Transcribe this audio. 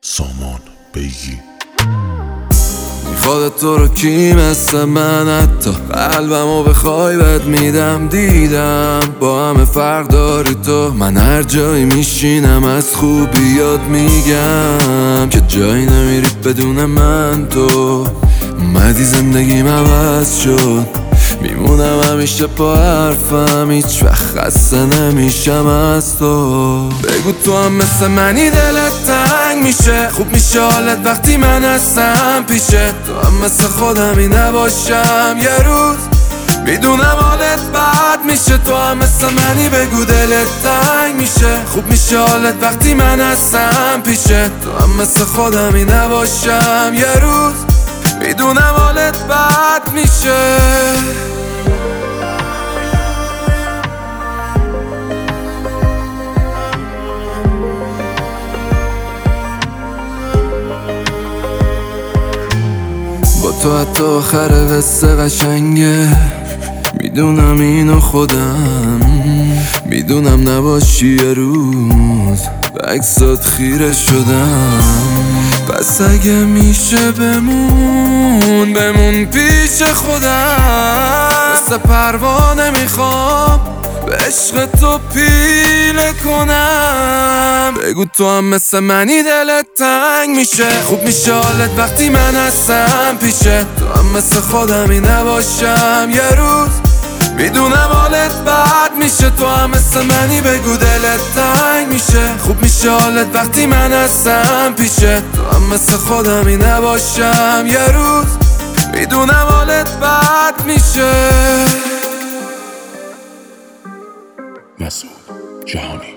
سامان بیگی. میخواد تو رو کی مثل من، حتی قلبمو بخوای بد میدم. دیدم با همه فرق داری تو، من هر جایی میشینم از خوبیات میگم که جایی نمیری بدون من. تو اومدی زندگیم عوض شد، میمونم همیشه با حرفم، هیچ وقت خسته نمیشم از تو. بگو تو هم مثل منی دلت تنگ میشه، خوب میشه حالت وقتی من هستم پیشه. تو هم مثل خودمی نباشم یه روز، میدونم حالت بد میشه. تو هم مثل منی بگو دلت تنگ میشه، خوب میشه حالت وقتی من هستم پیشه. تو هم مثل خودمی نباشم یه روز، میدونم حالت بد میشه. با تو حتی آخر قصه قشنگه، میدونم اینو خودم، میدونم نباشی یه روز به عکسات خیره شدم. پس اگه میشه بمون پیش خودم، مثل پروانه میخوام به عشق تو پیله کنم. بگو تو هم مثل منی دلت تنگ میشه، خوب میشه حالت وقتی من هستم پیشه. تو هم مثل خودمی نباشم یه روز، میدونم حالت بد میشه. تو هم مثل منی بگو دلت تنگ میشه، خوب میشه حالت وقتی من هستم پیشه. تو هم مثل خودمی نباشم یه روز، میدونم حالت بد میشه. مسعود جهانی.